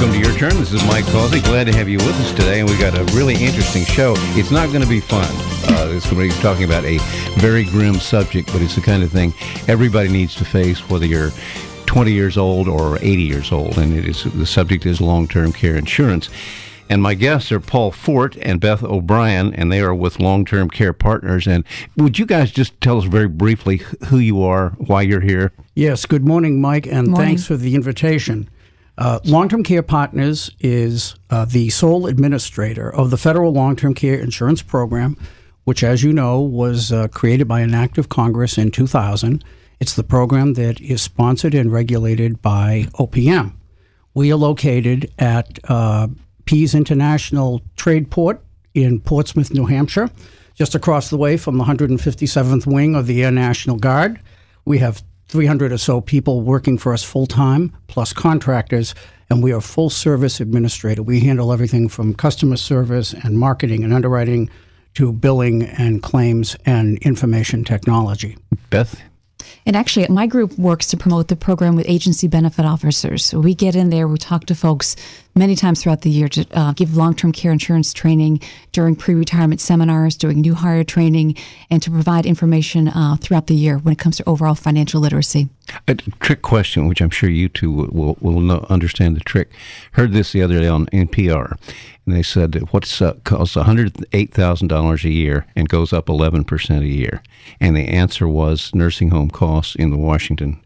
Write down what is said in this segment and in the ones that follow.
Welcome to Your Turn. This is Mike Causey. Glad to have you with us today, and we've got a really interesting show. It's not going to be fun. It's going to be talking about a very grim subject, but it's the kind of thing everybody needs to face, whether you're 20 years old or 80 years old, and the subject is long-term care insurance. And my guests are Paul Fort and Beth O'Brien, and they are with Long-Term Care Partners. And would you guys just tell us very briefly who you are, why you're here? Yes, good morning, Mike, and thanks for the invitation. Long-Term Care Partners is the sole administrator of the Federal Long-Term Care Insurance Program, which, as you know, was created by an act of Congress in 2000. It's the program that is sponsored and regulated by OPM. We are located at Pease International Trade Port in Portsmouth, New Hampshire, just across the way from the 157th Wing of the Air National Guard. We have 300 or so people working for us full-time, plus contractors, and we are full-service administrator. We handle everything from customer service and marketing and underwriting to billing and claims and information technology. Beth? And actually, my group works to promote the program with agency benefit officers. So we get in there, we talk to folks many times throughout the year to give long-term care insurance training during pre-retirement seminars, doing new hire training, and to provide information throughout the year when it comes to overall financial literacy. A trick question, which I'm sure you two will understand the trick. Heard this the other day on NPR, and they said that what's costs $108,000 a year and goes up 11% a year. And the answer was nursing home costs in the Washington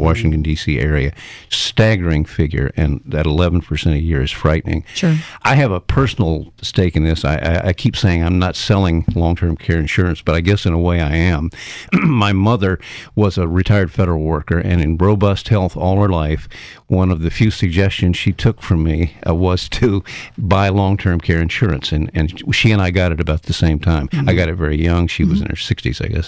D.C. area. Staggering figure, and that 11% a year is frightening. Sure. I have a personal stake in this. I keep saying I'm not selling long-term care insurance, but I guess in a way I am. My mother was a retired federal worker, and in robust health all her life, one of the few suggestions she took from me was to buy long-term care insurance, and she and I got it about the same time. Mm-hmm. I got it very young. She was in her 60s, I guess.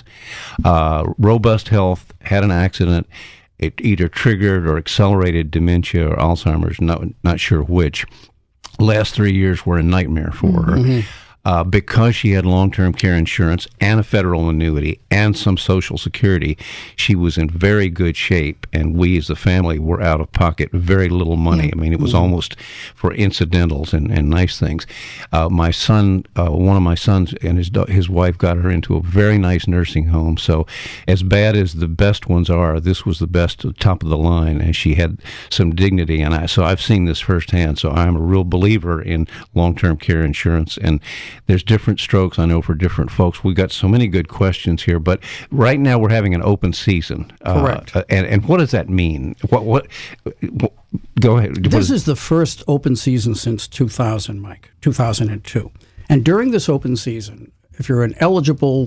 Robust health, had an accident. It either triggered or accelerated dementia or Alzheimer's, not sure which. Last 3 years were a nightmare for her. Mm-hmm. Because she had long-term care insurance and a federal annuity and some Social Security, she was in very good shape, and we as a family were out of pocket very little money. I mean, it was almost for incidentals and nice things. My son, one of my sons and his wife got her into a very nice nursing home, so as bad as the best ones are, this was the best, top of the line, and she had some dignity, and so I've seen this firsthand, so I'm a real believer in long-term care insurance, and there's different strokes, I know, for different folks. We've got so many good questions here, but right now we're having an open season. Correct. And what does that mean? What go ahead. This is the first open season since 2000, Mike, 2002. And during this open season, if you're an eligible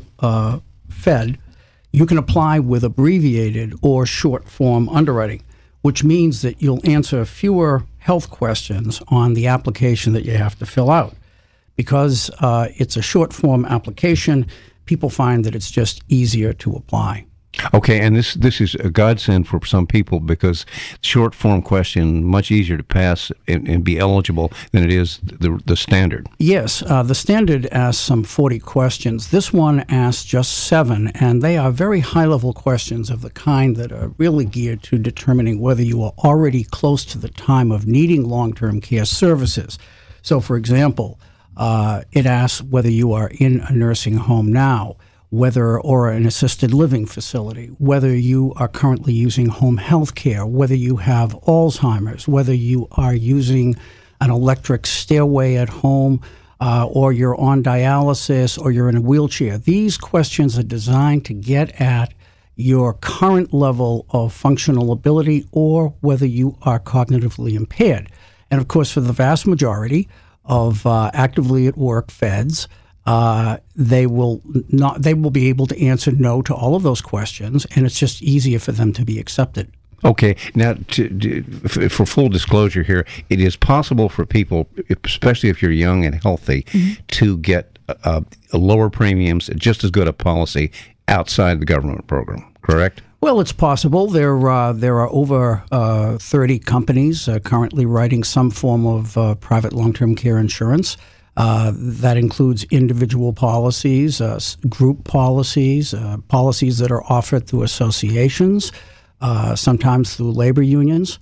Fed, you can apply with abbreviated or short form underwriting, which means that you'll answer fewer health questions on the application that you have to fill out. Because it's a short-form application, people find that it's just easier to apply. Okay, and this is a godsend for some people because short-form question, much easier to pass and be eligible than it is the standard. Yes, the standard asks some 40 questions. This one asks just 7, and they are very high-level questions of the kind that are really geared to determining whether you are already close to the time of needing long-term care services. So, for example, it asks whether you are in a nursing home now, or an assisted living facility, whether you are currently using home health care, whether you have Alzheimer's, whether you are using an electric stairway at home, or you're on dialysis, or you're in a wheelchair. These questions are designed to get at your current level of functional ability or whether you are cognitively impaired. And of course, for the vast majority of actively at work Feds, they will be able to answer no to all of those questions, and it's just easier for them to be accepted. Okay. Now, for full disclosure here, it is possible for people, especially if you're young and healthy, to get lower premiums, just as good a policy outside the government program, correct? Well, it's possible. There are over 30 companies currently writing some form of private long-term care insurance. That includes individual policies, group policies, policies that are offered through associations, sometimes through labor unions.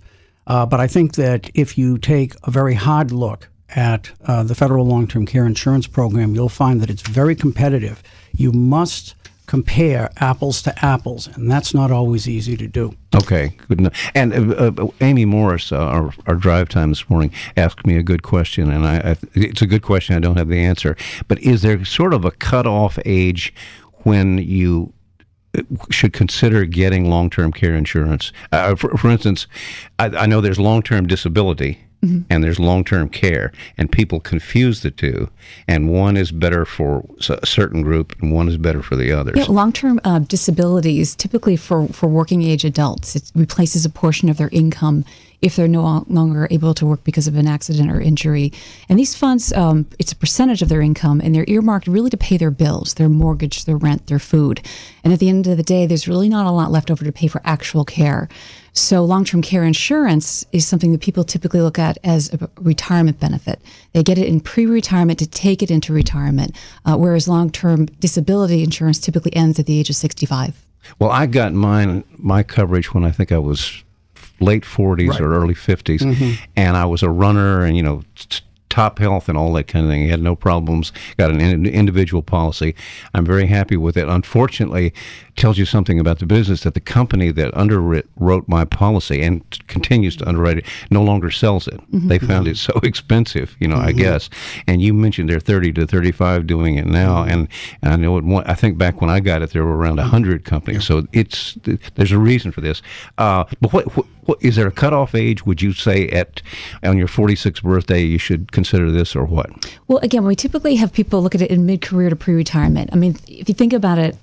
But I think that if you take a very hard look at the federal long-term care insurance program, you'll find that it's very competitive. You must compare apples to apples, and that's not always easy to do. Okay, good enough. And Amy Morris, our drive time this morning, asked me a good question, and it's a good question. I don't have the answer. But is there sort of a cutoff age when you should consider getting long-term care insurance? For instance, I know there's long-term disability, and there's long-term care, and people confuse the two, and one is better for a certain group and one is better for the others. Yeah, long-term disability is typically for working age adults. It replaces a portion of their income if they're no longer able to work because of an accident or injury. And these funds, it's a percentage of their income, and they're earmarked really to pay their bills, their mortgage, their rent, their food. And at the end of the day, there's really not a lot left over to pay for actual care. So long-term care insurance is something that people typically look at as a retirement benefit. They get it in pre-retirement to take it into retirement, whereas long-term disability insurance typically ends at the age of 65. Well, I got my coverage when I think I was late 40s or early 50s, and I was a runner and, top health and all that kind of thing. I had no problems, got an individual policy. I'm very happy with it. Unfortunately, it tells you something about the business that the company that underwrote my policy and continues to underwrite it no longer sells it. They found it so expensive, I guess. And you mentioned they're 30 to 35 doing it now, and I know I think back when I got it, there were around 100 companies. So there's a reason for this. But what is there a cutoff age? Would you say on your 46th birthday you should consider this, or what? Well, again, we typically have people look at it in mid-career to pre-retirement. I mean, if you think about it,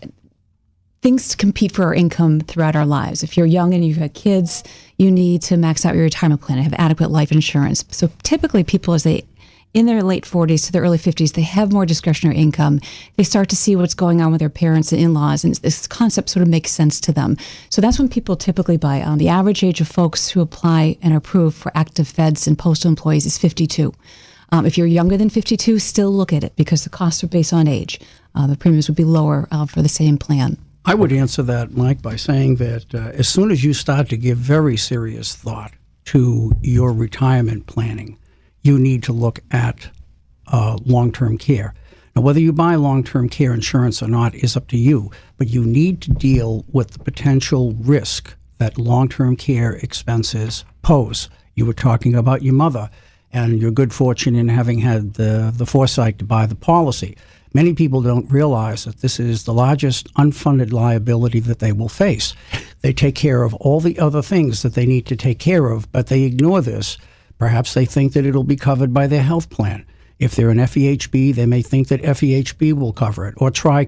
things compete for our income throughout our lives. If you're young and you've had kids, you need to max out your retirement plan and have adequate life insurance. So typically people, as they in their late 40s to their early 50s, they have more discretionary income. They start to see what's going on with their parents and in-laws, and this concept sort of makes sense to them. So that's when people typically buy. The average age of folks who apply and are approved for active feds and postal employees is 52. If you're younger than 52, still look at it because the costs are based on age. The premiums would be lower for the same plan. I would answer that, Mike, by saying that as soon as you start to give very serious thought to your retirement planning, you need to look at long-term care. Now, whether you buy long-term care insurance or not is up to you, but you need to deal with the potential risk that long-term care expenses pose. You were talking about your mother and your good fortune in having had the foresight to buy the policy. Many people don't realize that this is the largest unfunded liability that they will face. They take care of all the other things that they need to take care of, but they ignore this. Perhaps they think that it'll be covered by their health plan. If they're an FEHB, they may think that FEHB will cover it, or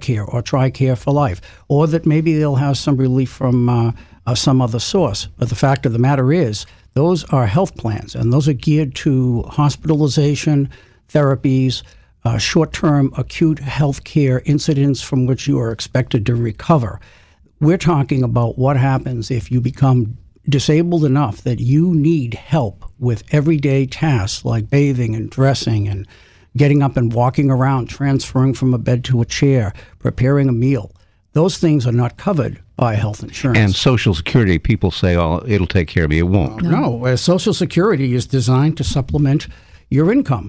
TRICARE for life, or that maybe they'll have some relief from some other source. But the fact of the matter is, those are health plans, and those are geared to hospitalization, therapies, short-term acute health care incidents from which you are expected to recover. We're talking about what happens if you become disabled enough that you need help with everyday tasks like bathing and dressing and getting up and walking around, transferring from a bed to a chair, preparing a meal. Those things are not covered by health insurance. And Social Security, people say, oh, it'll take care of me. It won't. No, Social Security is designed to supplement your income.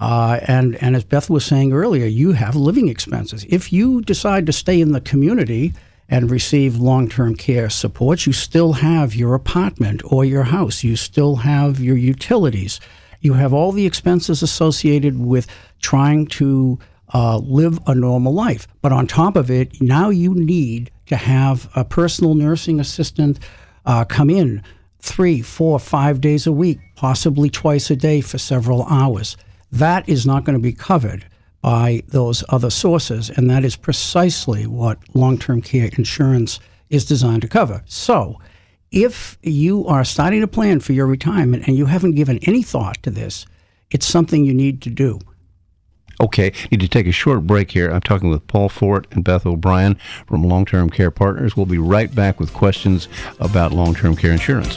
And as Beth was saying earlier, you have living expenses. If you decide to stay in the community and receive long-term care support, you still have your apartment or your house. You still have your utilities. You have all the expenses associated with trying to live a normal life. But on top of it, now you need to have a personal nursing assistant come in 3, 4, 5 days a week, possibly twice a day for several hours. That is not going to be covered by those other sources, and that is precisely what long-term care insurance is designed to cover. So if you are starting to plan for your retirement and you haven't given any thought to this, it's something you need to do. Okay, need to take a short break here. I'm talking with Paul Fort and Beth O'Brien from Long-Term Care Partners. We'll be right back with questions about long-term care insurance.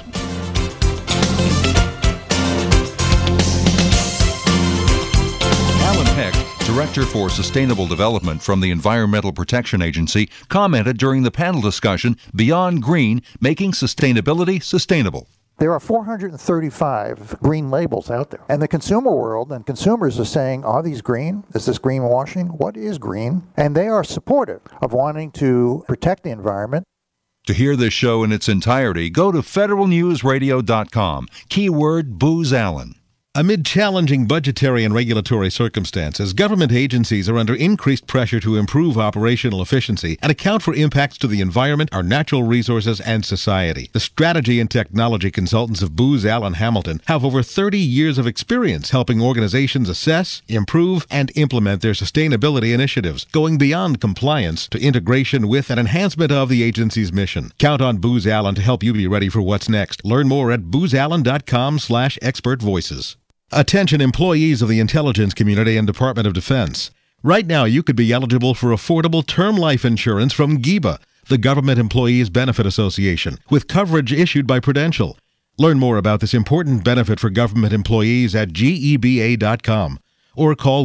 Director for Sustainable Development from the Environmental Protection Agency, commented during the panel discussion, Beyond Green, Making Sustainability Sustainable. There are 435 green labels out there. And the consumer world and consumers are saying, are these green? Is this greenwashing? What is green? And they are supportive of wanting to protect the environment. To hear this show in its entirety, go to federalnewsradio.com. Keyword Booz Allen. Amid challenging budgetary and regulatory circumstances, government agencies are under increased pressure to improve operational efficiency and account for impacts to the environment, our natural resources, and society. The strategy and technology consultants of Booz Allen Hamilton have over 30 years of experience helping organizations assess, improve, and implement their sustainability initiatives, going beyond compliance to integration with and enhancement of the agency's mission. Count on Booz Allen to help you be ready for what's next. Learn more at boozallen.com/expertvoices. Attention employees of the intelligence community and Department of Defense. Right now, you could be eligible for affordable term life insurance from GEBA, the Government Employees Benefit Association, with coverage issued by Prudential. Learn more about this important benefit for government employees at geba.com or call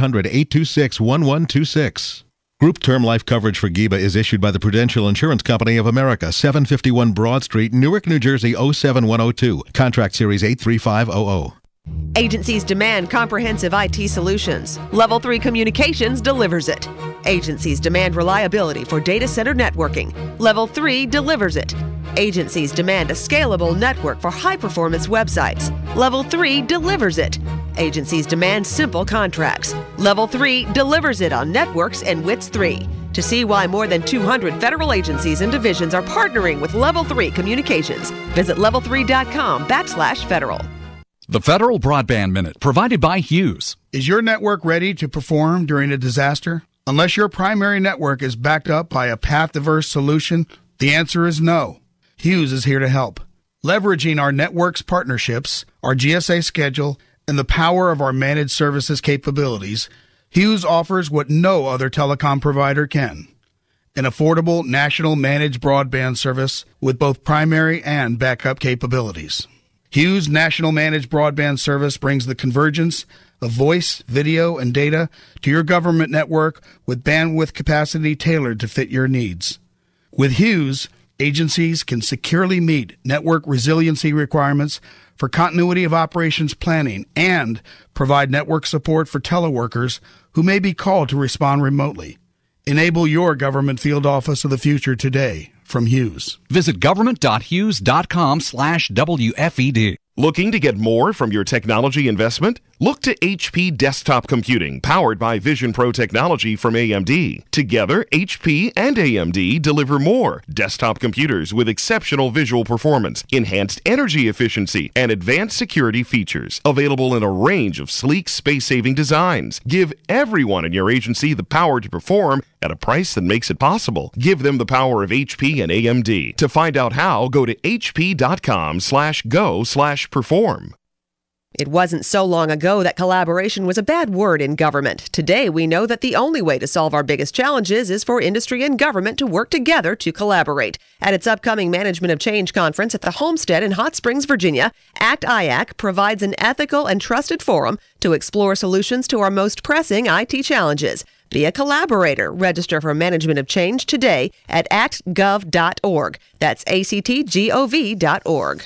1-800-826-1126. Group term life coverage for GEBA is issued by the Prudential Insurance Company of America, 751 Broad Street, Newark, New Jersey, 07102. Contract Series 83500. Agencies demand comprehensive IT solutions. Level 3 Communications delivers it. Agencies demand reliability for data center networking. Level 3 delivers it. Agencies demand a scalable network for high-performance websites. Level 3 delivers it. Agencies demand simple contracts. Level 3 delivers it on networks and WITS 3. To see why more than 200 federal agencies and divisions are partnering with Level 3 Communications, visit level3.com/federal. The Federal Broadband Minute, provided by Hughes. Is your network ready to perform during a disaster? Unless your primary network is backed up by a path-diverse solution, the answer is no. Hughes is here to help. Leveraging our network's partnerships, our GSA schedule, and the power of our managed services capabilities, Hughes offers what no other telecom provider can: an affordable national managed broadband service with both primary and backup capabilities. Hughes National Managed Broadband Service brings the convergence of voice, video, and data to your government network with bandwidth capacity tailored to fit your needs. With Hughes, agencies can securely meet network resiliency requirements for continuity of operations planning and provide network support for teleworkers who may be called to respond remotely. Enable your government field office of the future today from Hughes. Visit government.hughes.com/WFED. Looking to get more from your technology investment? Look to HP Desktop Computing, powered by Vision Pro technology from AMD. Together, HP and AMD deliver more desktop computers with exceptional visual performance, enhanced energy efficiency, and advanced security features. Available in a range of sleek, space-saving designs. Give everyone in your agency the power to perform at a price that makes it possible. Give them the power of HP and AMD. To find out how, go to hp.com/go/perform. It wasn't so long ago that collaboration was a bad word in government. Today, we know that the only way to solve our biggest challenges is for industry and government to work together to collaborate. At its upcoming Management of Change conference at the Homestead in Hot Springs, Virginia, ACT-IAC provides an ethical and trusted forum to explore solutions to our most pressing IT challenges. Be a collaborator. Register for Management of Change today at actgov.org. That's actgov.org.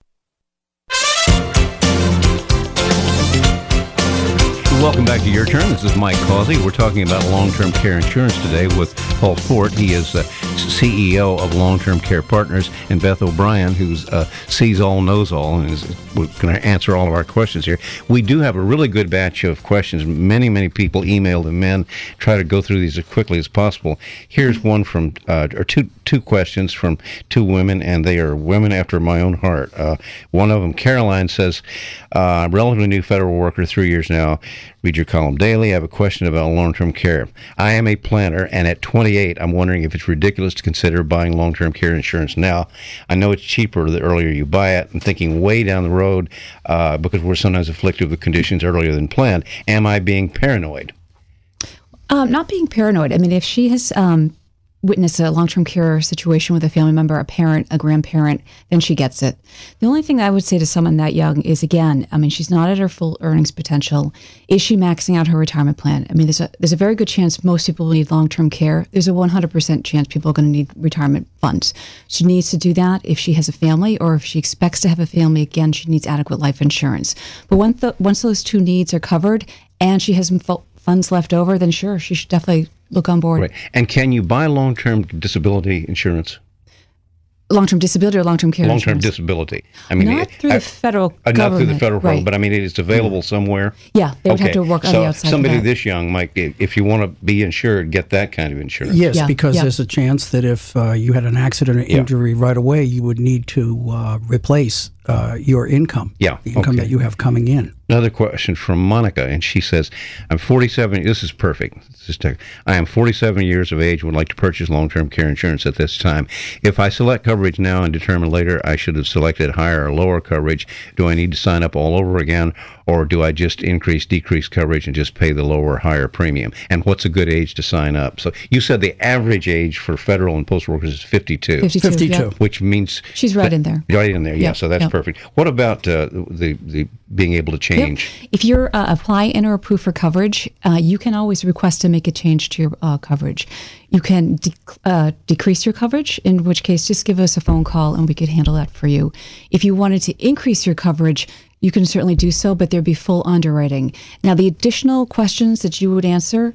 Welcome back to Your Turn. This is Mike Causey. We're talking about long-term care insurance today with Paul Fort. He is CEO of Long-Term Care Partners, and Beth O'Brien, who's sees all, knows all, and is going to answer all of our questions here. We do have a really good batch of questions. Many people emailed them in. Try to go through these as quickly as possible. Here's one from, or two questions from two women, and they are women after my own heart. One of them, Caroline, says, relatively new federal worker, 3 years now. Read your column daily. I have a question about long-term care. I am a planner, and at 28, I'm wondering if it's ridiculous to consider buying long-term care insurance now. I know it's cheaper the earlier you buy it. I'm thinking way down the road because we're sometimes afflicted with conditions earlier than planned. Am I being paranoid? Not being paranoid. I mean, if she has witness a long-term care situation with a family member, a parent, a grandparent, then she gets it. The only thing I would say to someone that young is, again, I mean, she's not at her full earnings potential. Is she maxing out her retirement plan? I mean, there's a very good chance most people will need long-term care. There's a 100% chance people are going to need retirement funds. She needs to do that if she has a family, or if she expects to have a family. Again, she needs adequate life insurance. But once those two needs are covered and she has some funds left over, then sure, she should definitely look on board. Right. And can you buy long-term disability insurance? Long-term disability or long-term care Long-term insurance? disability. I mean, not through the federal government. Not through the federal right. government, but I mean, it's available somewhere. Yeah, they would have to work on the outside. Somebody this young might, if you want to be insured, get that kind of insurance. Yes, because there's a chance that if you had an accident or injury right away, you would need to replace your income. Yeah, the income that you have coming in. Another question from Monica, and she says, I'm 47, this is perfect. I am 47 years of age and would like to purchase long-term care insurance at this time. If I select coverage now and determine later I should have selected higher or lower coverage, do I need to sign up all over again, or do I just decrease coverage and just pay the lower or higher premium? And what's a good age to sign up? So you said the average age for federal and postal workers is 52. 52. Yeah. Which means... She's right in there. Right in there, yeah, so that's perfect. What about the being able to change? Yep. If you're apply in or approve for coverage, you can always request to make a change to your coverage. You can decrease your coverage, in which case just give us a phone call and we could handle that for you. If you wanted to increase your coverage, you can certainly do so, but there'd be full underwriting. Now, the additional questions that you would answer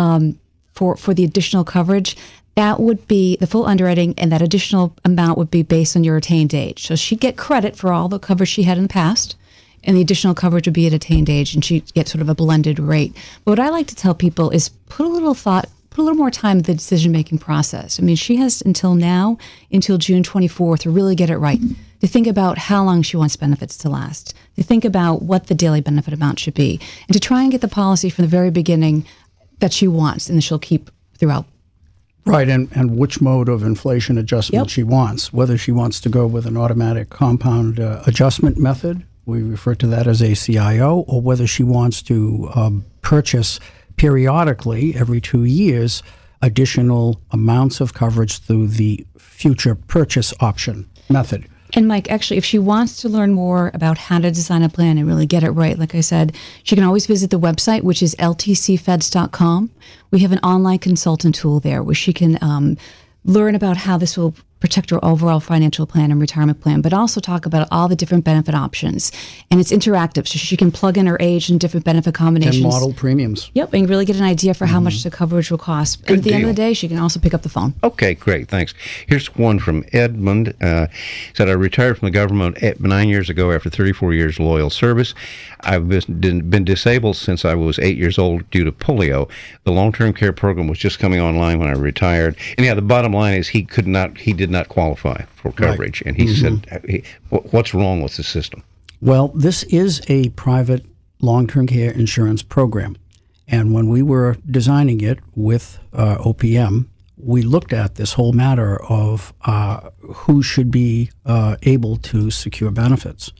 for the additional coverage, that would be the full underwriting, and that additional amount would be based on your attained age. So she'd get credit for all the coverage she had in the past, and the additional coverage would be at attained age, and she'd get sort of a blended rate. But what I like to tell people is put a little more time in the decision-making process. I mean, she has until June 24th to really get it right, to think about how long she wants benefits to last, to think about what the daily benefit amount should be, and to try and get the policy from the very beginning that she wants and that she'll keep throughout. Right, and which mode of inflation adjustment she wants, whether she wants to go with an automatic compound adjustment method, we refer to that as ACIO, or whether she wants to purchase periodically, every 2 years, additional amounts of coverage through the future purchase option method. And Mike, actually, if she wants to learn more about how to design a plan and really get it right, like I said, she can always visit the website, which is ltcfeds.com. We have an online consultant tool there where she can learn about how this will protect her overall financial plan and retirement plan, but also talk about all the different benefit options. And it's interactive, so she can plug in her age and different benefit combinations. And model premiums. Yep, and really get an idea for how much the coverage will cost. And at the end of the day, she can also pick up the phone. Okay, great, thanks. Here's one from Edmund. Said, I retired from the government 9 years ago after 34 years of loyal service. I've been disabled since I was 8 years old due to polio. The long-term care program was just coming online when I retired. And yeah, the bottom line is he did not qualify for coverage. Right. And he said, what's wrong with the system? Well, this is a private long-term care insurance program. And when we were designing it with OPM, we looked at this whole matter of who should be able to secure benefits.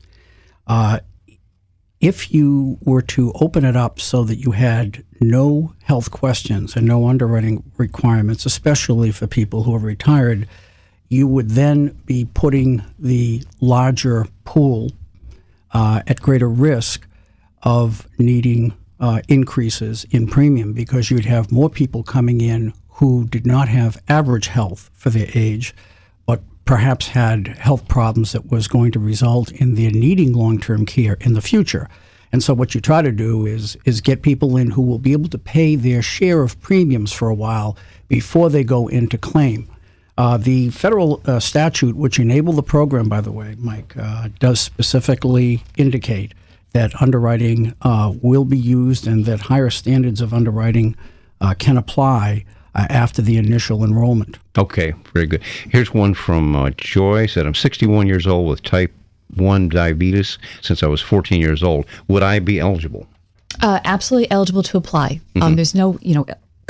If you were to open it up so that you had no health questions and no underwriting requirements, especially for people who are retired, you would then be putting the larger pool at greater risk of needing increases in premium, because you'd have more people coming in who did not have average health for their age, but perhaps had health problems that was going to result in their needing long-term care in the future. And so what you try to do is get people in who will be able to pay their share of premiums for a while before they go into claim. The federal statute, which enabled the program, by the way, Mike, does specifically indicate that underwriting will be used and that higher standards of underwriting can apply after the initial enrollment. Okay, very good. Here's one from Joy. Said, I'm 61 years old with type 1 diabetes since I was 14 years old. Would I be eligible? Absolutely eligible to apply. There's no,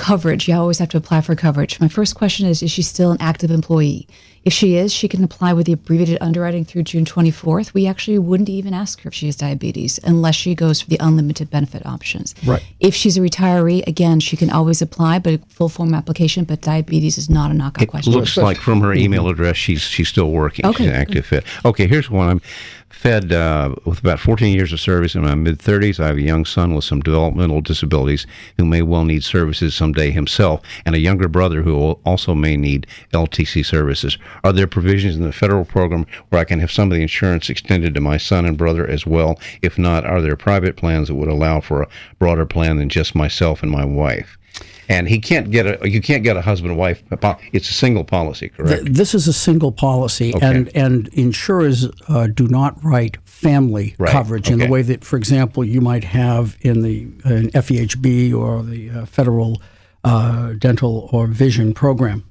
coverage, you always have to apply for coverage. My first question is she still an active employee? If she is, she can apply with the abbreviated underwriting through June 24th. We actually wouldn't even ask her if she has diabetes unless she goes for the unlimited benefit options. Right. If she's a retiree, again, she can always apply, but a full form application, but diabetes is not a knockout question. It looks like from her email address, she's still working. Okay. She's active Fed. Okay, here's one. I'm Fed with about 14 years of service in my mid-30s. I have a young son with some developmental disabilities who may well need services someday himself, and a younger brother who also may need LTC services. Are there provisions in the federal program where I can have some of the insurance extended to my son and brother as well? If not, are there private plans that would allow for a broader plan than just myself and my wife? And you can't get a husband and wife. It's a single policy, correct? This is a single policy, Okay. and insurers do not write family coverage in the way that, for example, you might have in the FEHB or the Federal Dental or Vision Program.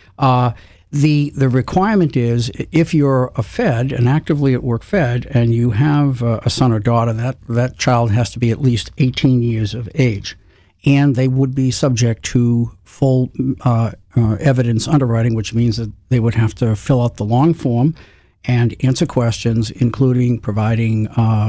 The requirement is if you're a Fed, an actively at work Fed, and you have a son or daughter, that child has to be at least 18 years of age. And they would be subject to full evidence underwriting, which means that they would have to fill out the long form and answer questions, including providing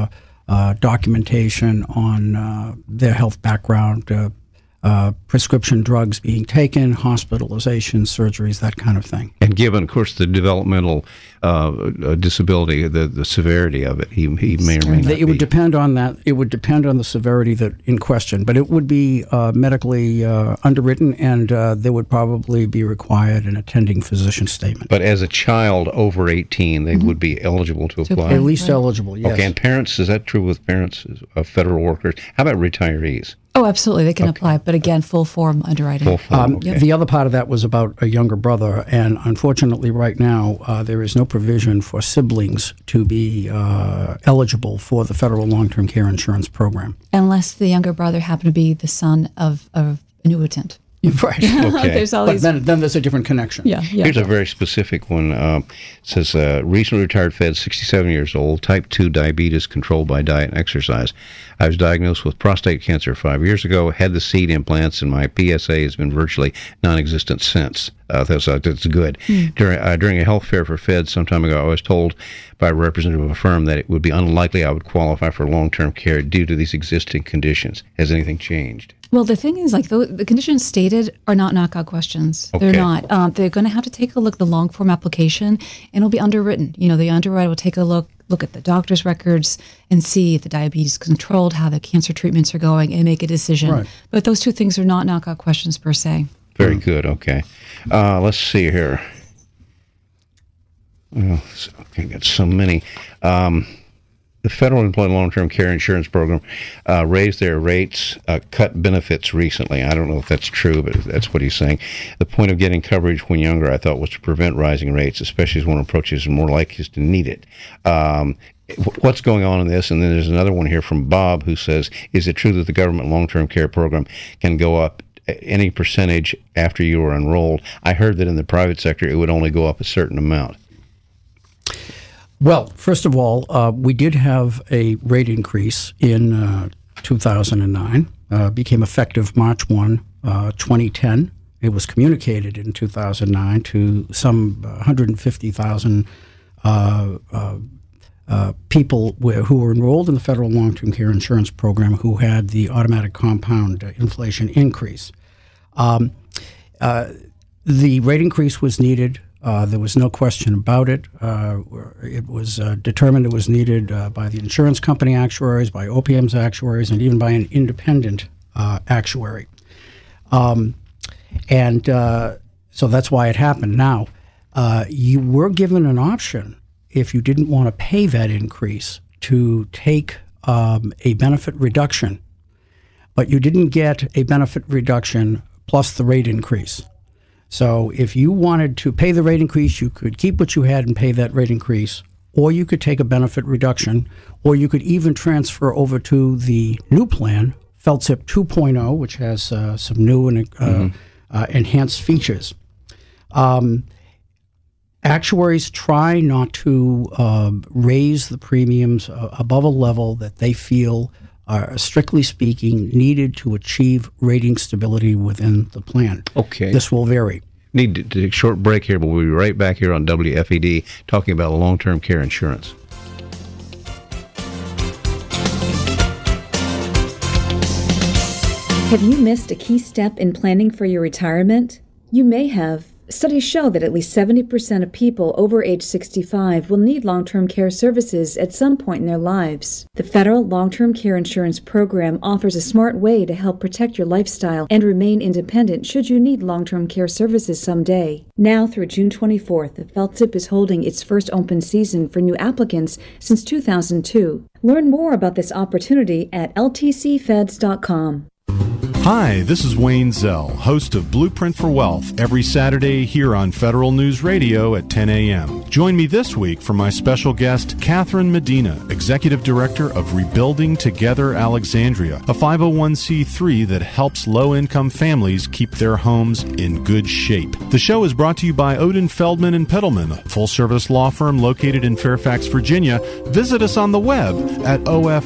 documentation on their health background, prescription drugs being taken, hospitalizations, surgeries, that kind of thing. And given, of course, the developmental disability, the severity of it, he may or may not It would depend on that. It would depend on the severity that in question, but it would be medically underwritten, and there would probably be required an attending physician statement. But as a child over 18, they would be eligible to apply? At least eligible, yes. Okay, and parents, is that true with parents of federal workers? How about retirees? Oh, absolutely. They can apply, but again, full form underwriting. Full form, okay. The other part of that was about a younger brother, and unfortunately right now there is no provision for siblings to be eligible for the federal long-term care insurance program. Unless the younger brother happened to be the son of an annuitant. Right. Okay. There's all But these. then there's a different connection. Yeah. Here's a very specific one. It says, recently retired Fed, 67 years old, type 2 diabetes controlled by diet and exercise. I was diagnosed with prostate cancer 5 years ago, had the seed implants, and my PSA has been virtually non-existent since. That's good. During a health fair for Fed some time ago, I was told by a representative of a firm that it would be unlikely I would qualify for long-term care due to these existing conditions. Has anything changed? Well, the thing is, the conditions stated are not knockout questions. Okay. They're not. They're going to have to take a look at the long form application, and it'll be underwritten. The underwriter will take a look at the doctor's records and see if the diabetes is controlled, how the cancer treatments are going, and make a decision. Right. But those two things are not knockout questions per se. Very good. Okay. Let's see here. Okay, got so many. The Federal Employee Long-Term Care Insurance Program raised their rates, cut benefits recently. I don't know if that's true, but that's what he's saying. The point of getting coverage when younger, I thought, was to prevent rising rates, especially as one approaches more likely to need it. What's going on in this? And then there's another one here from Bob who says, is it true that the government long-term care program can go up any percentage after you are enrolled? I heard that in the private sector it would only go up a certain amount. Well, first of all, we did have a rate increase in 2009, became effective March 1, 2010. It was communicated in 2009 to some 150,000 people who were enrolled in the federal long-term care insurance program who had the automatic compound inflation increase. The rate increase was needed. There was no question about it. It was determined it was needed by the insurance company actuaries, by OPM's actuaries, and even by an independent actuary. So that's why it happened. Now, you were given an option, if you didn't want to pay that increase, to take a benefit reduction, but you didn't get a benefit reduction plus the rate increase. So if you wanted to pay the rate increase, you could keep what you had and pay that rate increase, or you could take a benefit reduction, or you could even transfer over to the new plan, FLTCIP 2.0, which has some new and enhanced features. Actuaries try not to raise the premiums above a level that they feel are, strictly speaking, needed to achieve rating stability within the plan. Okay. This will vary. Need to take a short break here, but we'll be right back here on WFED talking about long-term care insurance. Have you missed a key step in planning for your retirement? You may have. Studies show that at least 70% of people over age 65 will need long-term care services at some point in their lives. The Federal Long-Term Care Insurance Program offers a smart way to help protect your lifestyle and remain independent should you need long-term care services someday. Now through June 24th, the FLTCIP is holding its first open season for new applicants since 2002. Learn more about this opportunity at ltcfeds.com. Hi, this is Wayne Zell, host of Blueprint for Wealth, every Saturday here on Federal News Radio at 10 a.m. Join me this week for my special guest, Catherine Medina, Executive Director of Rebuilding Together Alexandria, a 501c3 that helps low-income families keep their homes in good shape. The show is brought to you by Odin Feldman and Pittleman, a full-service law firm located in Fairfax, Virginia. Visit us on the web at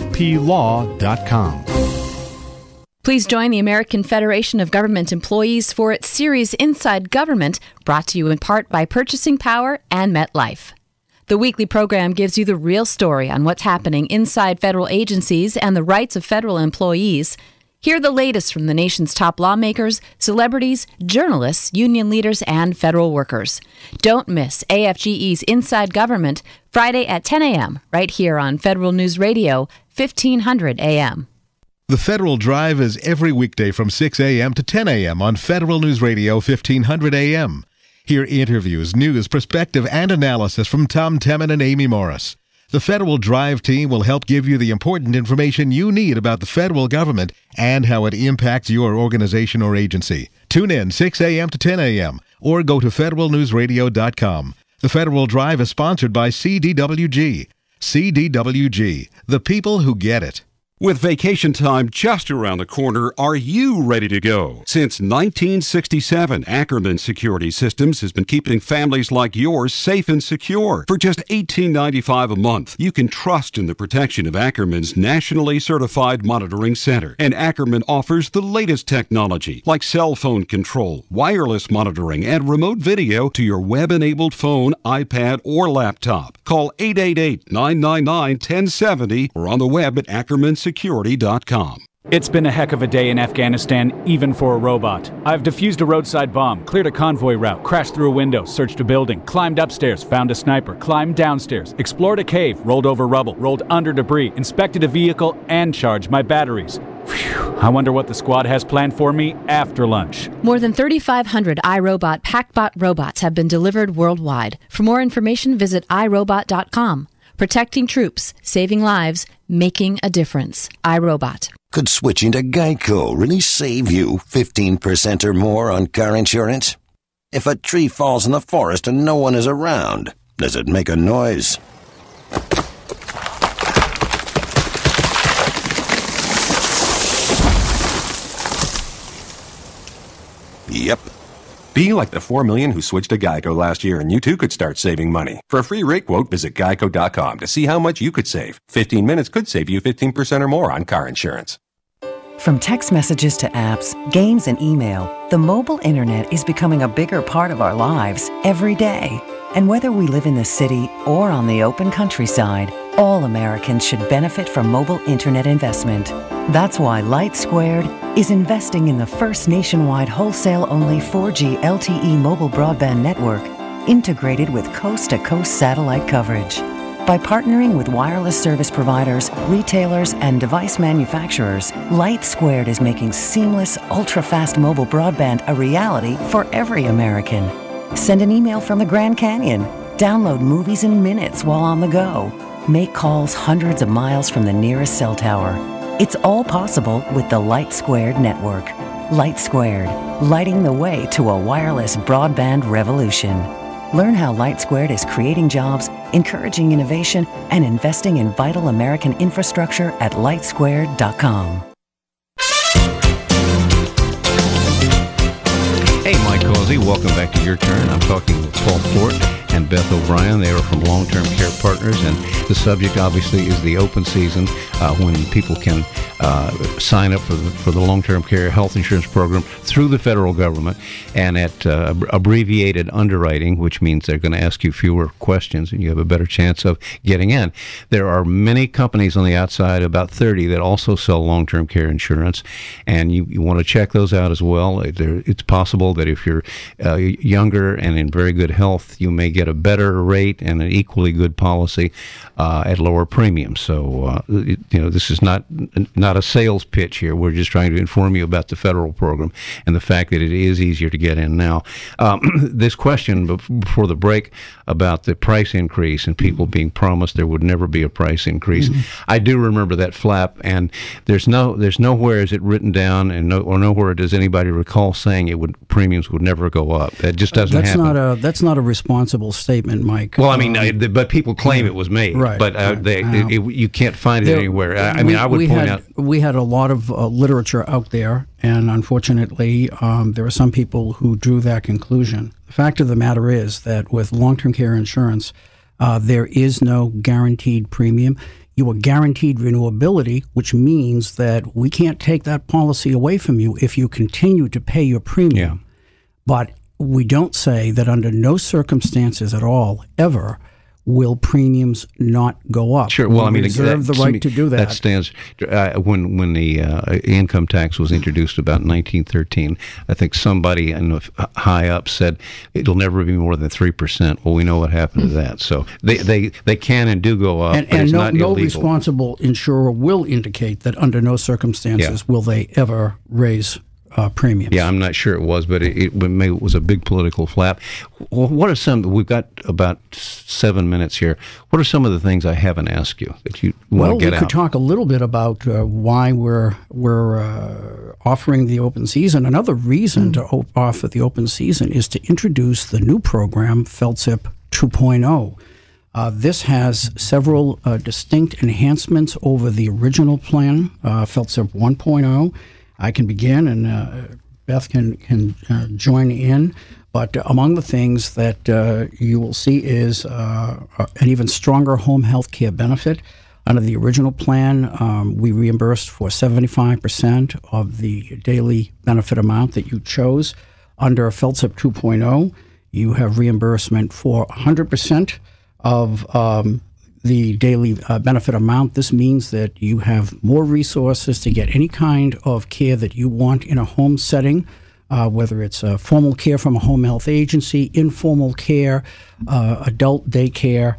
ofplaw.com. Please join the American Federation of Government Employees for its series Inside Government, brought to you in part by Purchasing Power and MetLife. The weekly program gives you the real story on what's happening inside federal agencies and the rights of federal employees. Hear the latest from the nation's top lawmakers, celebrities, journalists, union leaders, and federal workers. Don't miss AFGE's Inside Government, Friday at 10 a.m., right here on Federal News Radio, 1500 a.m. The Federal Drive is every weekday from 6 a.m. to 10 a.m. on Federal News Radio 1500 a.m. Hear interviews, news, perspective, and analysis from Tom Temin and Amy Morris. The Federal Drive team will help give you the important information you need about the federal government and how it impacts your organization or agency. Tune in 6 a.m. to 10 a.m. or go to federalnewsradio.com. The Federal Drive is sponsored by CDWG. CDWG, the people who get it. With vacation time just around the corner, are you ready to go? Since 1967, Ackerman Security Systems has been keeping families like yours safe and secure. For just $18.95 a month, you can trust in the protection of Ackerman's nationally certified monitoring center. And Ackerman offers the latest technology, like cell phone control, wireless monitoring, and remote video to your web-enabled phone, iPad, or laptop. Call 888-999-1070 or on the web at ackermansecurity.com. It's been a heck of a day in Afghanistan, even for a robot. I've defused a roadside bomb, cleared a convoy route, crashed through a window, searched a building, climbed upstairs, found a sniper, climbed downstairs, explored a cave, rolled over rubble, rolled under debris, inspected a vehicle, and charged my batteries. Phew, I wonder what the squad has planned for me after lunch. More than 3,500 iRobot PackBot robots have been delivered worldwide. For more information, visit iRobot.com. Protecting troops, saving lives, making a difference. iRobot. Could switching to Geico really save you 15% or more on car insurance? If a tree falls in the forest and no one is around, does it make a noise? Yep. Be like the 4 million who switched to Geico last year, and you too could start saving money. For a free rate quote, visit geico.com to see how much you could save. 15 minutes could save you 15% or more on car insurance. From text messages to apps, games, and email, the mobile internet is becoming a bigger part of our lives every day. And whether we live in the city or on the open countryside, all Americans should benefit from mobile internet investment. That's why Light Squared is investing in the first nationwide wholesale-only 4G LTE mobile broadband network integrated with coast-to-coast satellite coverage. By partnering with wireless service providers, retailers, and device manufacturers, Light Squared is making seamless, ultra-fast mobile broadband a reality for every American. Send an email from the Grand Canyon. Download movies in minutes while on the go. Make calls hundreds of miles from the nearest cell tower. It's all possible with the Light Squared network. Light Squared, lighting the way to a wireless broadband revolution. Learn how Light Squared is creating jobs, encouraging innovation, and investing in vital American infrastructure at lightsquared.com. Hey, Mike Causey, welcome back to Your Turn. I'm talking with Paul Fort and Beth O'Brien. They are from Long-Term Care Partners, and the subject obviously is the open season when people can sign up for the long-term care health insurance program through the federal government, and at abbreviated underwriting, which means they're going to ask you fewer questions and you have a better chance of getting in. There are many companies on the outside, about 30, that also sell long-term care insurance, and you want to check those out as well. It's possible that if you're younger and in very good health, you may get a better rate and an equally good policy at lower premiums. So, this is not a sales pitch here. We're just trying to inform you about the federal program and the fact that it is easier to get in now. This question before the break about the price increase and people being promised there would never be a price increase. I do remember that flap, and there's nowhere is it written down, and nowhere does anybody recall saying premiums would never go up. That just doesn't happen. That's not a responsible statement, Mike. Well, I mean, but people claim it was made, right? But you can't find it anywhere. I would point out we had a lot of literature out there, and unfortunately, there are some people who drew that conclusion. The fact of the matter is that with long-term care insurance, there is no guaranteed premium. You are guaranteed renewability, which means that we can't take that policy away from you if you continue to pay your premium. Yeah. But we don't say that under no circumstances at all, ever, will premiums not go up. Sure. Well, we reserve the right to do that. That stands when the income tax was introduced about 1913. I think somebody high up said it'll never be more than 3%. Well, we know what happened to that. So they can and do go up, but it's not illegal. No responsible insurer will indicate that under no circumstances will they ever raise premiums. Yeah, I'm not sure it was, but it was a big political flap. Well, what are some? We've got about 7 minutes here. What are some of the things I haven't asked you that you want to get out? Well, we could talk a little bit about why we're offering the open season. Another reason to offer the open season is to introduce the new program, FLTCIP 2.0. This has several distinct enhancements over the original plan, FLTCIP 1.0. I can begin, and Beth can join in. But among the things that you will see is an even stronger home health care benefit. Under the original plan, we reimbursed for 75% of the daily benefit amount that you chose. Under FLTCIP 2.0, you have reimbursement for 100% of the daily benefit amount. This means that you have more resources to get any kind of care that you want in a home setting, whether it's formal care from a home health agency, informal care, adult daycare,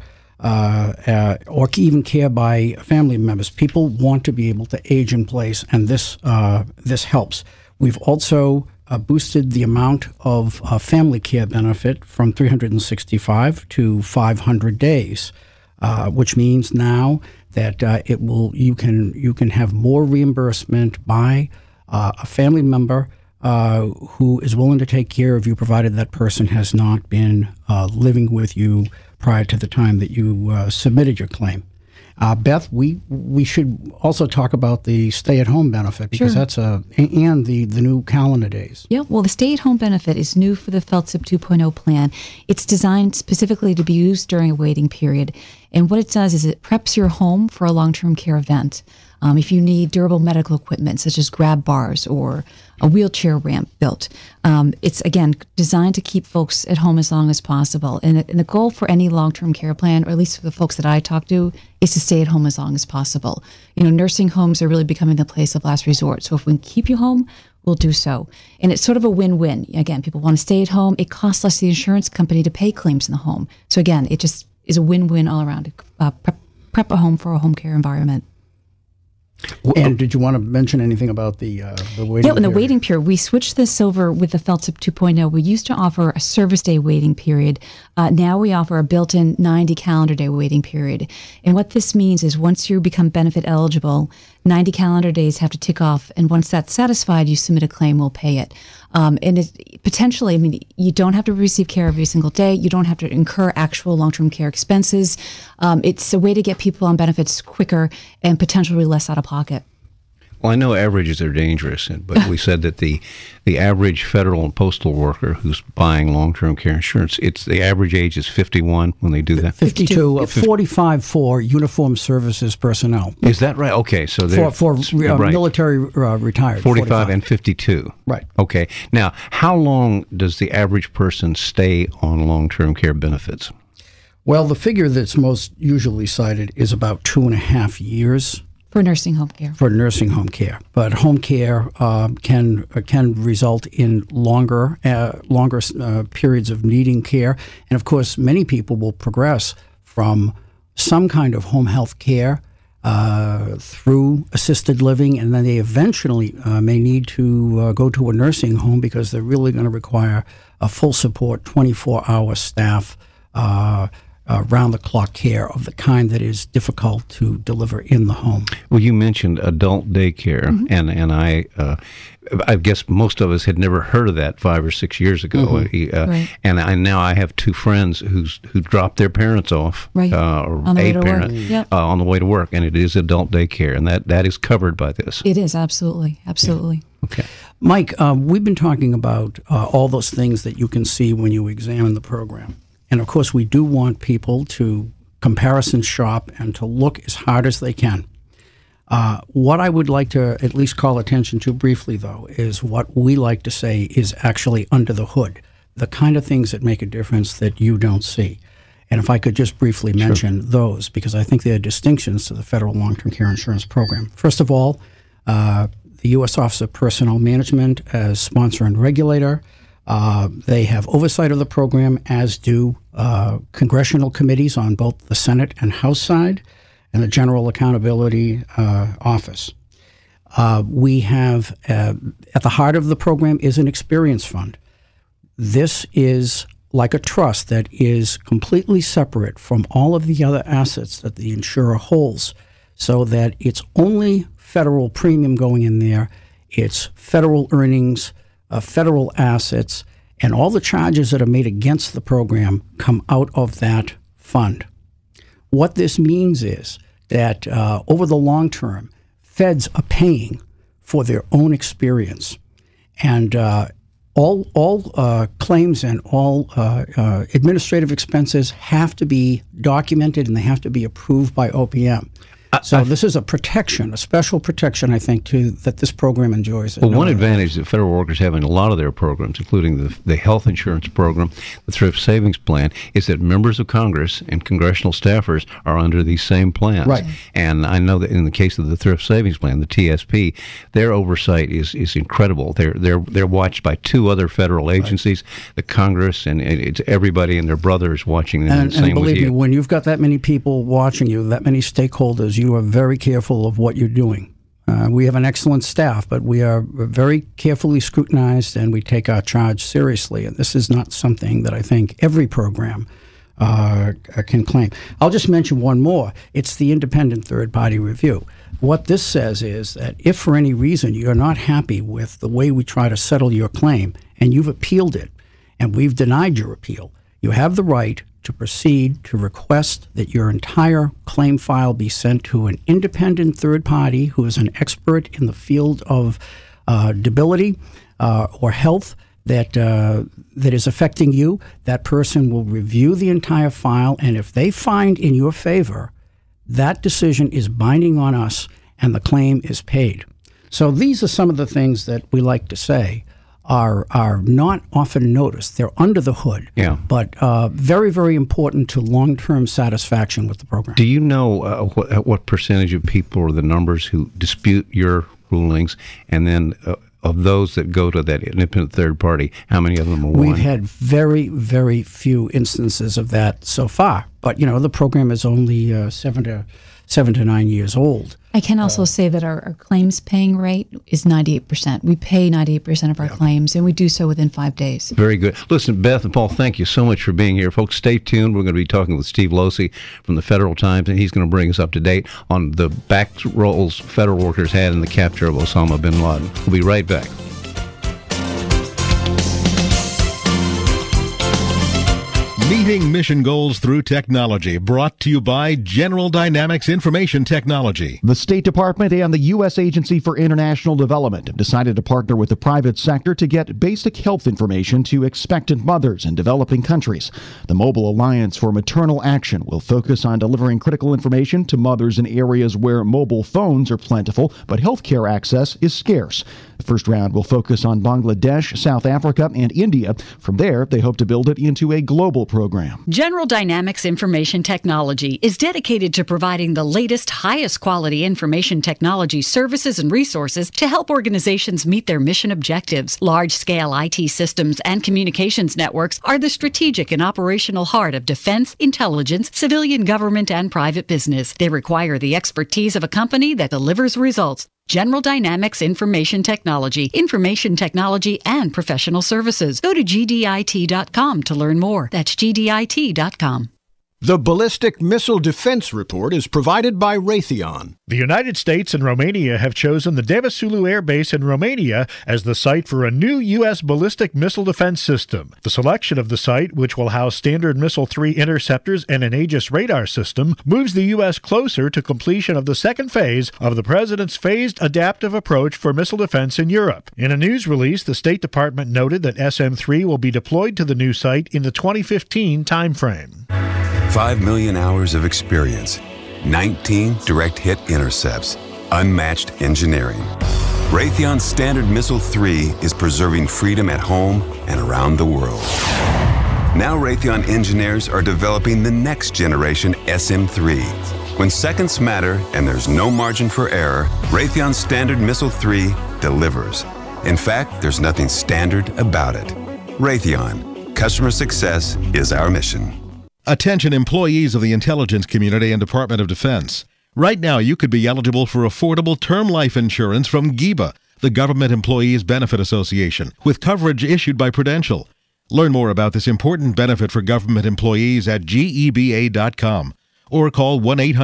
or even care by family members. People want to be able to age in place, and this helps. We've also boosted the amount of family care benefit from 365 to 500 days. Which means now that you can have more reimbursement by a family member who is willing to take care of you, provided that person has not been living with you prior to the time that you submitted your claim. Beth, we should also talk about the stay-at-home benefit, because that's and the new calendar days. Yeah, well, the stay-at-home benefit is new for the FLTCIP 2.0 plan. It's designed specifically to be used during a waiting period, and what it does is it preps your home for a long-term care event. If you need durable medical equipment, such as grab bars or a wheelchair ramp built, it's, again, designed to keep folks at home as long as possible. And the goal for any long-term care plan, or at least for the folks that I talk to, is to stay at home as long as possible. Nursing homes are really becoming the place of last resort. So if we can keep you home, we'll do so. And it's sort of a win-win. Again, people want to stay at home. It costs less the insurance company to pay claims in the home. So again, it just is a win-win all around. Prep a home for a home care environment. And did you want to mention anything about the waiting period? Yeah, in the waiting period, we switched this over with the FLTCIP 2.0. We used to offer a service day waiting period. Now we offer a built-in 90 calendar day waiting period. And what this means is once you become benefit eligible, 90 calendar days have to tick off, and once that's satisfied, you submit a claim, we'll pay it. And it, potentially, you don't have to receive care every single day. You don't have to incur actual long-term care expenses. It's a way to get people on benefits quicker and potentially less out of pocket. Well, I know averages are dangerous, but we said that the average federal and postal worker who's buying long-term care insurance, the average age is 51 when they do that? 52, 45 for uniformed services personnel. Is that right? Okay, so they're... For right. military retired. 45 and 52. Right. Okay. Now, how long does the average person stay on long-term care benefits? Well, the figure that's most usually cited is about 2.5 years. For nursing home care. For nursing home care. But home care can result in longer periods of needing care. And, of course, many people will progress from some kind of home health care through assisted living, and then they eventually may need to go to a nursing home because they're really going to require a full support, 24-hour staff, round-the-clock care of the kind that is difficult to deliver in the home. Well, you mentioned adult daycare, and I guess most of us had never heard of that 5 or 6 years ago. Right. And now I have two friends who dropped their parents off, or a parent, on the way to work, and it is adult daycare, and that is covered by this. It is, absolutely. Yeah. Okay. Mike, we've been talking about all those things that you can see when you examine the program. And, of course, we do want people to comparison shop and to look as hard as they can. What I would like to at least call attention to briefly, though, is what we like to say is actually under the hood, the kind of things that make a difference that you don't see. And if I could just briefly mention those, because I think there are distinctions to the federal long-term care insurance program. First of all, the U.S. Office of Personnel Management as sponsor and regulator. They have oversight of the program, as do congressional committees on both the Senate and House side, and the General Accountability Office. We have, at the heart of the program is an experience fund. This is like a trust that is completely separate from all of the other assets that the insurer holds, so that it's only federal premium going in there, it's federal earnings, federal assets, and all the charges that are made against the program come out of that fund. What this means is that over the long term, feds are paying for their own experience, and all claims and all administrative expenses have to be documented, and they have to be approved by OPM. So this is a protection, a special protection, I think, that this program enjoys. Well, one advantage that federal workers have in a lot of their programs, including the health insurance program, the Thrift Savings Plan, is that members of Congress and congressional staffers are under these same plans. Right. And I know that in the case of the Thrift Savings Plan, the TSP, their oversight is incredible. They're watched by two other federal agencies, the Congress, and it's everybody and their brothers watching them. And believe me, when you've got that many people watching you, that many stakeholders, you are very careful of what you're doing. We have an excellent staff, but we are very carefully scrutinized, and we take our charge seriously. And this is not something that I think every program can claim. I'll just mention one more. It's the independent third-party review. What this says is that if for any reason you're not happy with the way we try to settle your claim, and you've appealed it, and we've denied your appeal, you have the right to proceed to request that your entire claim file be sent to an independent third party who is an expert in the field of debility or health that is affecting you. That person will review the entire file, and if they find in your favor, that decision is binding on us, and the claim is paid. So these are some of the things that we like to say are not often noticed. They're under the hood, but very, very important to long-term satisfaction with the program. Do you know what percentage of people, or the numbers who dispute your rulings, and then of those that go to that independent third party, how many of them are won? We've had very, very few instances of that so far, but the program is only 7 to 9 years old. I can also say that our claims paying rate is 98%. We pay 98% of our claims, and we do so within 5 days. Very good. Listen, Beth and Paul, thank you so much for being here. Folks, stay tuned. We're going to be talking with Steve Losey from the Federal Times, and he's going to bring us up to date on the back roles federal workers had in the capture of Osama bin Laden. We'll be right back. Meet Meeting mission goals through technology, brought to you by General Dynamics Information Technology. The State Department and the U.S. Agency for International Development have decided to partner with the private sector to get basic health information to expectant mothers in developing countries. The Mobile Alliance for Maternal Action will focus on delivering critical information to mothers in areas where mobile phones are plentiful, but healthcare access is scarce. The first round will focus on Bangladesh, South Africa, and India. From there, they hope to build it into a global program. General Dynamics Information Technology is dedicated to providing the latest, highest quality information technology services and resources to help organizations meet their mission objectives. Large-scale IT systems and communications networks are the strategic and operational heart of defense, intelligence, civilian government, and private business. They require the expertise of a company that delivers results. General Dynamics Information Technology, and professional services. Go to gdit.com to learn more. That's gdit.com. The Ballistic Missile Defense Report is provided by Raytheon. The United States and Romania have chosen the Devasulu Air Base in Romania as the site for a new U.S. ballistic missile defense system. The selection of the site, which will house Standard Missile-3 interceptors and an Aegis radar system, moves the U.S. closer to completion of the second phase of the President's phased adaptive approach for missile defense in Europe. In a news release, the State Department noted that SM-3 will be deployed to the new site in the 2015 timeframe. 5 million hours of experience, 19 direct hit intercepts, unmatched engineering. Raytheon Standard Missile-3 is preserving freedom at home and around the world. Now Raytheon engineers are developing the next generation SM-3. When seconds matter and there's no margin for error, Raytheon Standard Missile-3 delivers. In fact, there's nothing standard about it. Raytheon, customer success is our mission. Attention employees of the intelligence community and Department of Defense. Right now, you could be eligible for affordable term life insurance from GEBA, the Government Employees Benefit Association, with coverage issued by Prudential. Learn more about this important benefit for government employees at geba.com or call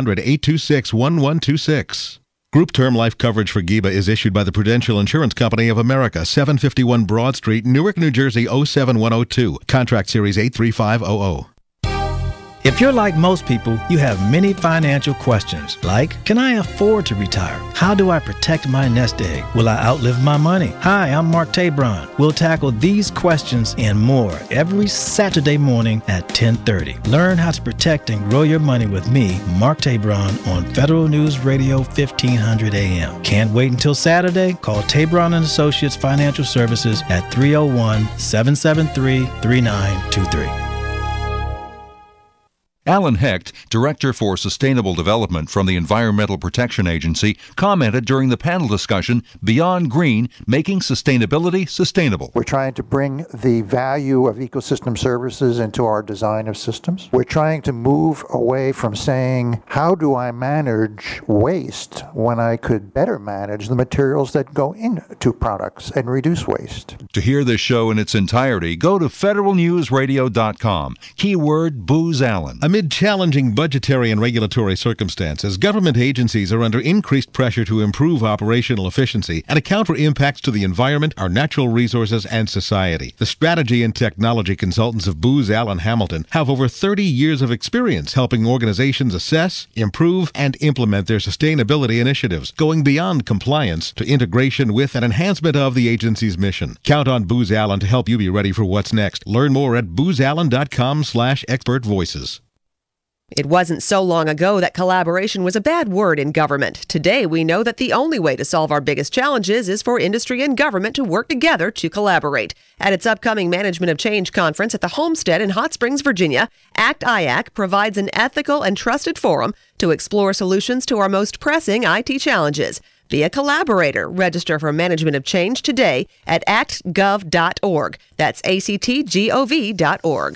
1-800-826-1126. Group term life coverage for GEBA is issued by the Prudential Insurance Company of America, 751 Broad Street, Newark, New Jersey, 07102. Contract Series 83500. If you're like most people, you have many financial questions, like, can I afford to retire? How do I protect my nest egg? Will I outlive my money? Hi, I'm Mark Tabron. We'll tackle these questions and more every Saturday morning at 10:30. Learn how to protect and grow your money with me, Mark Tabron, on Federal News Radio 1500 AM. Can't wait until Saturday? Call Tabron & Associates Financial Services at 301-773-3923. Alan Hecht, Director for Sustainable Development from the Environmental Protection Agency, commented during the panel discussion, Beyond Green, Making Sustainability Sustainable. We're trying to bring the value of ecosystem services into our design of systems. We're trying to move away from saying, how do I manage waste when I could better manage the materials that go into products and reduce waste? To hear this show in its entirety, go to federalnewsradio.com. Keyword Booz Allen. Amid challenging budgetary and regulatory circumstances, government agencies are under increased pressure to improve operational efficiency and account for impacts to the environment, our natural resources, and society. The strategy and technology consultants of Booz Allen Hamilton have over 30 years of experience helping organizations assess, improve, and implement their sustainability initiatives, going beyond compliance to integration with and enhancement of the agency's mission. Count on Booz Allen to help you be ready for what's next. Learn more at boozallen.com/expertvoices. It wasn't so long ago that collaboration was a bad word in government. Today, we know that the only way to solve our biggest challenges is for industry and government to work together to collaborate. At its upcoming Management of Change conference at the Homestead in Hot Springs, Virginia, ACT-IAC provides an ethical and trusted forum to explore solutions to our most pressing IT challenges. Be a collaborator. Register for Management of Change today at actgov.org. That's actgov.org.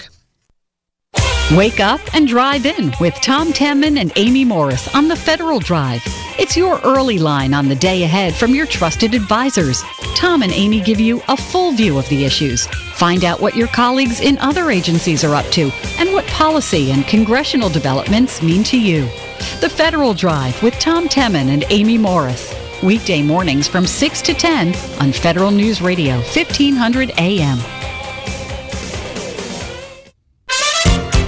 Wake up and drive in with Tom Temin and Amy Morris on the Federal Drive. It's your early line on the day ahead from your trusted advisors. Tom and Amy give you a full view of the issues. Find out what your colleagues in other agencies are up to and what policy and congressional developments mean to you. The Federal Drive with Tom Temin and Amy Morris. Weekday mornings from 6 to 10 on Federal News Radio 1500 AM.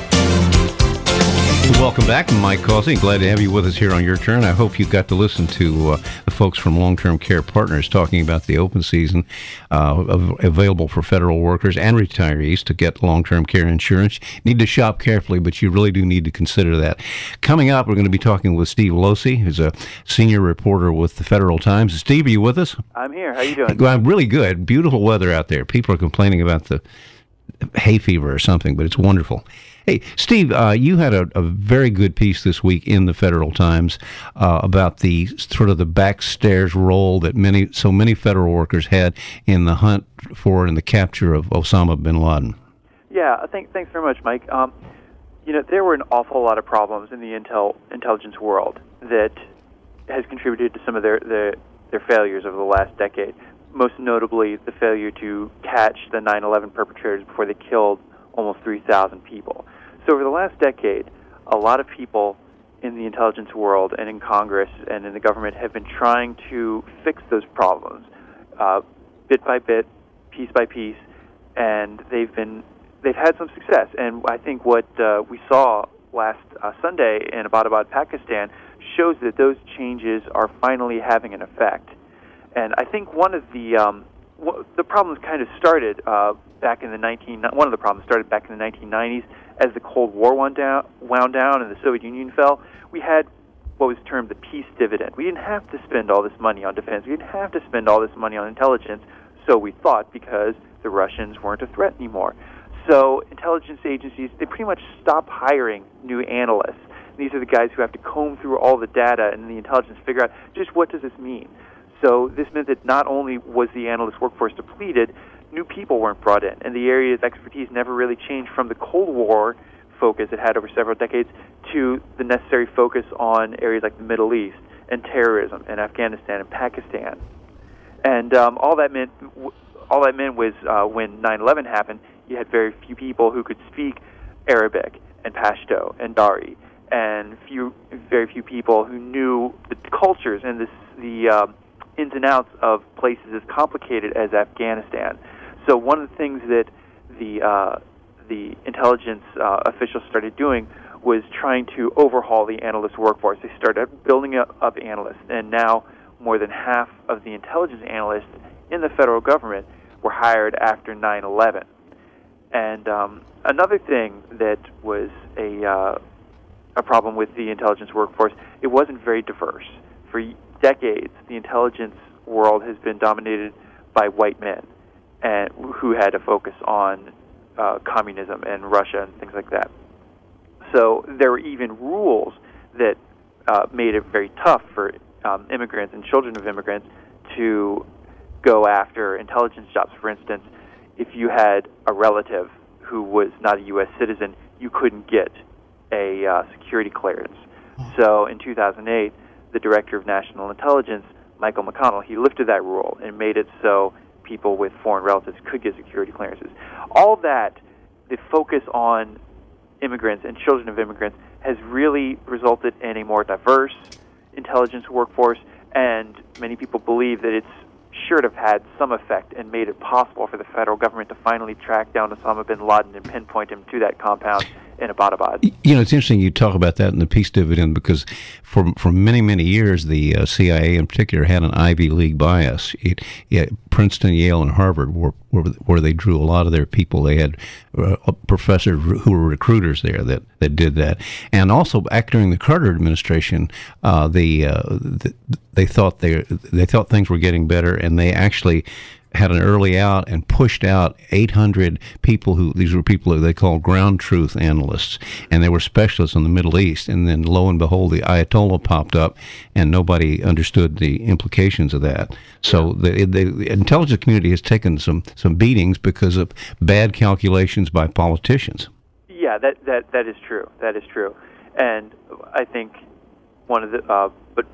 Welcome back. I'm Mike Causey. Glad to have you with us here on Your Turn. I hope you got to listen to the folks from Long-Term Care Partners talking about the open season available for federal workers and retirees to get long-term care insurance. You need to shop carefully, but you really do need to consider that. Coming up, we're going to be talking with Steve Losey, who's a senior reporter with the Federal Times. Steve, are you with us? I'm here. How you doing? Well, I'm really good. Beautiful weather out there. People are complaining about the hay fever or something, but it's wonderful. Hey, Steve, you had a very good piece this week in the Federal Times about the sort of the backstairs role that so many federal workers had in the hunt for and the capture of Osama bin Laden. Yeah, thanks very much, Mike. There were an awful lot of problems in the intelligence world that has contributed to some of their failures over the last decade. Most notably, the failure to catch the 9/11 perpetrators before they killed almost 3,000 people. So over the last decade, a lot of people in the intelligence world and in Congress and in the government have been trying to fix those problems bit by bit, piece by piece, and they've had some success. And I think what we saw last Sunday in Abbottabad, Pakistan, shows that those changes are finally having an effect. And I think one of the problems kind of started back in the 1990s as the Cold War wound down and the Soviet Union fell. We had what was termed the peace dividend. We didn't have to spend all this money on defense. We didn't have to spend all this money on intelligence, so we thought, because the Russians weren't a threat anymore. So intelligence agencies, they pretty much stopped hiring new analysts. These are the guys who have to comb through all the data and the intelligence, figure out just what does this mean. So this meant that not only was the analyst workforce depleted, new people weren't brought in, and the area's expertise never really changed from the Cold War focus it had over several decades to the necessary focus on areas like the Middle East and terrorism and Afghanistan and Pakistan. And all that meant was when 9/11 happened, you had very few people who could speak Arabic and Pashto and Dari, and very few people who knew the cultures and the ins and outs of places as complicated as Afghanistan. So one of the things that the intelligence officials started doing was trying to overhaul the analyst workforce. They started building up analysts, and now more than half of the intelligence analysts in the federal government were hired after 9/11. And another thing that was a problem with the intelligence workforce, it wasn't very diverse. For decades, the intelligence world has been dominated by white men and who had a focus on communism and Russia and things like that. So there were even rules that made it very tough for immigrants and children of immigrants to go after intelligence jobs. For instance, if you had a relative who was not a U.S. citizen, you couldn't get a security clearance. So in 2008, the Director of National Intelligence, Michael McConnell, he lifted that rule and made it so people with foreign relatives could get security clearances. All that, the focus on immigrants and children of immigrants, has really resulted in a more diverse intelligence workforce, and many people believe that it's sure to have had some effect and made it possible for the federal government to finally track down Osama bin Laden and pinpoint him to that compound in Abbottabad. You know, it's interesting you talk about that in the peace dividend, because for many, many years, the CIA in particular had an Ivy League bias. Princeton, Yale, and Harvard were where they drew a lot of their people. They had professors who were recruiters there that did that. And also, back during the Carter administration, they thought things were getting better, and they actually had an early out and pushed out 800 people these were people who they called ground truth analysts, and they were specialists in the Middle East. And then lo and behold, the Ayatollah popped up, and nobody understood the implications of that. So the intelligence community has taken some beatings because of bad calculations by politicians. Yeah, that is true. That is true. And I think one of the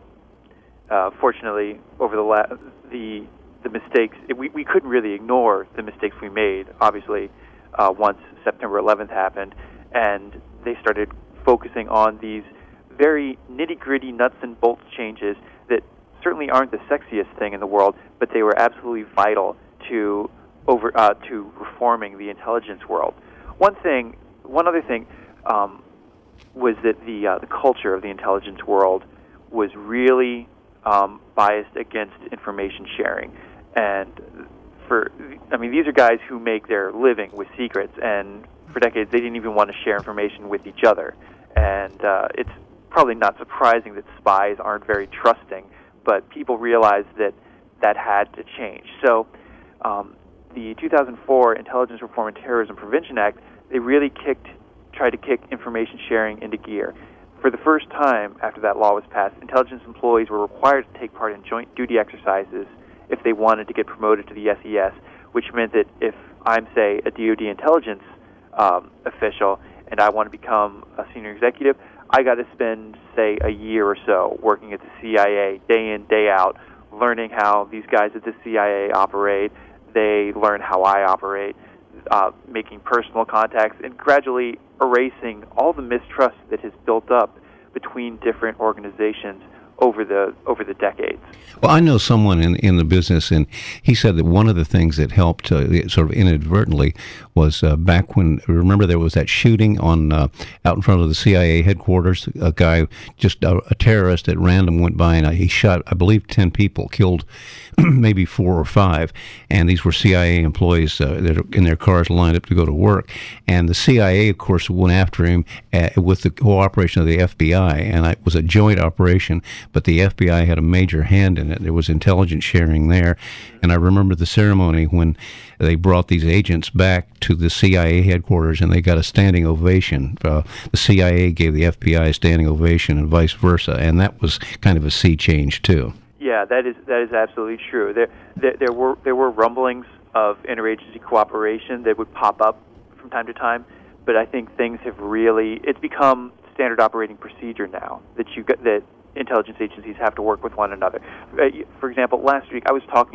fortunately over the mistakes, we couldn't really ignore the mistakes we made, obviously, once September 11th happened, and they started focusing on these very nitty-gritty nuts and bolts changes that certainly aren't the sexiest thing in the world, but they were absolutely vital to reforming the intelligence world. One other thing, was that the culture of the intelligence world was really biased against information sharing. And these are guys who make their living with secrets, and for decades they didn't even want to share information with each other. And it's probably not surprising that spies aren't very trusting, but people realized that had to change. So the 2004 Intelligence Reform and Terrorism Prevention Act, they really tried to kick information sharing into gear. For the first time after that law was passed, intelligence employees were required to take part in joint duty exercises if they wanted to get promoted to the SES, which meant that if I'm, say, a DoD intelligence official and I want to become a senior executive, I got to spend, say, a year or so working at the CIA, day in, day out, learning how these guys at the CIA operate. They learn how I operate, making personal contacts, and gradually erasing all the mistrust that has built up between different organizations over the decades. Well, I know someone in the business, and he said that one of the things that helped sort of inadvertently was back when, remember there was that shooting on out in front of the CIA headquarters. A guy, just a terrorist at random, went by and he shot, I believe, 10 people, killed maybe 4 or 5, and these were CIA employees that are in their cars lined up to go to work. And the CIA, of course, went after him with the cooperation of the FBI, and it was a joint operation, but the FBI had a major hand in it. There was intelligence sharing there, and I remember the ceremony when they brought these agents back to the CIA headquarters, and they got a standing ovation. The CIA gave the FBI a standing ovation, and vice versa, and that was kind of a sea change too. Yeah, that is absolutely true. There were rumblings of interagency cooperation that would pop up from time to time, but I think things have it's become standard operating procedure now that intelligence agencies have to work with one another. For example, last week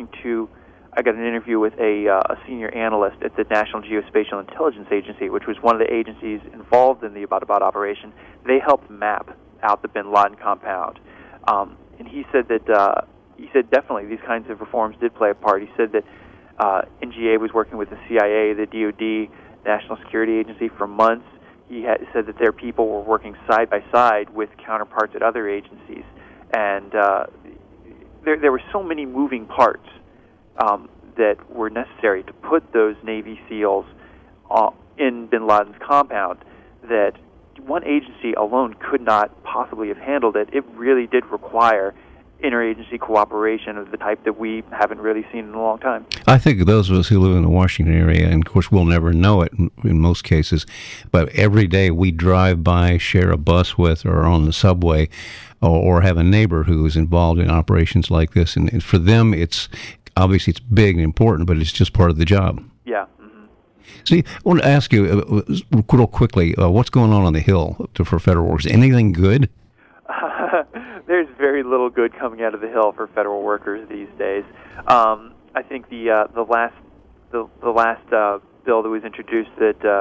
I got an interview with a senior analyst at the National Geospatial Intelligence Agency, which was one of the agencies involved in the Abbottabad operation. They helped map out the bin Laden compound. And he said definitely these kinds of reforms did play a part. He said that NGA was working with the CIA, the DoD, National Security Agency for months. He said that their people were working side by side with counterparts at other agencies, and there were so many moving parts that were necessary to put those Navy SEALs in bin Laden's compound that one agency alone could not possibly have handled it. It really did require interagency cooperation of the type that we haven't really seen in a long time. I think those of us who live in the Washington area, and of course we'll never know it in most cases, but every day we drive by, share a bus with, or on the subway, or have a neighbor who is involved in operations like this, and for them it's obviously it's big and important, but it's just part of the job. Yeah. See, I want to ask you real quickly, what's going on the Hill for federal workers? Anything good? There's very little good coming out of the Hill for federal workers these days. I think the last bill that was introduced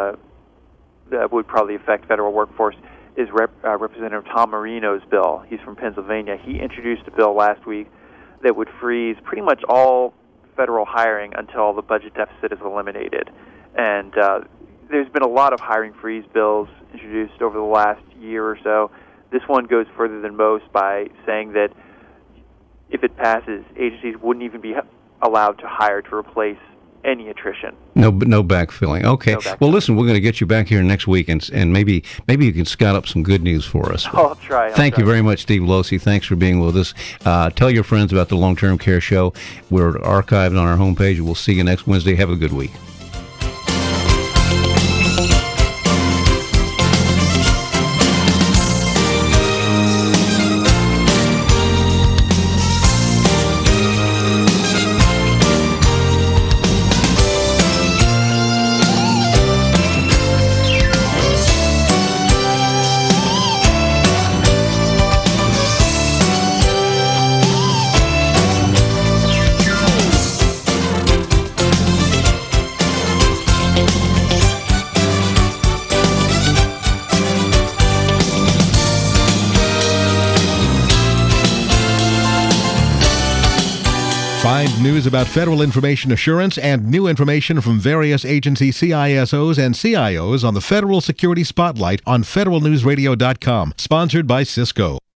that would probably affect federal workforce is Representative Tom Marino's bill. He's from Pennsylvania. He introduced a bill last week that would freeze pretty much all federal hiring until the budget deficit is eliminated. And there's been a lot of hiring freeze bills introduced over the last year or so. This one goes further than most by saying that if it passes, agencies wouldn't even be allowed to hire to replace any attrition. No backfilling. Okay. Well, listen, we're going to get you back here next week, and maybe you can scout up some good news for us. I'll try. Thank you very much, Steve Losey. Thanks for being with us. Tell your friends about the Long-Term Care Show. We're archived on our homepage. We'll see you next Wednesday. Have a good week. Find news about federal information assurance and new information from various agency CISOs and CIOs on the Federal Security Spotlight on federalnewsradio.com, sponsored by Cisco.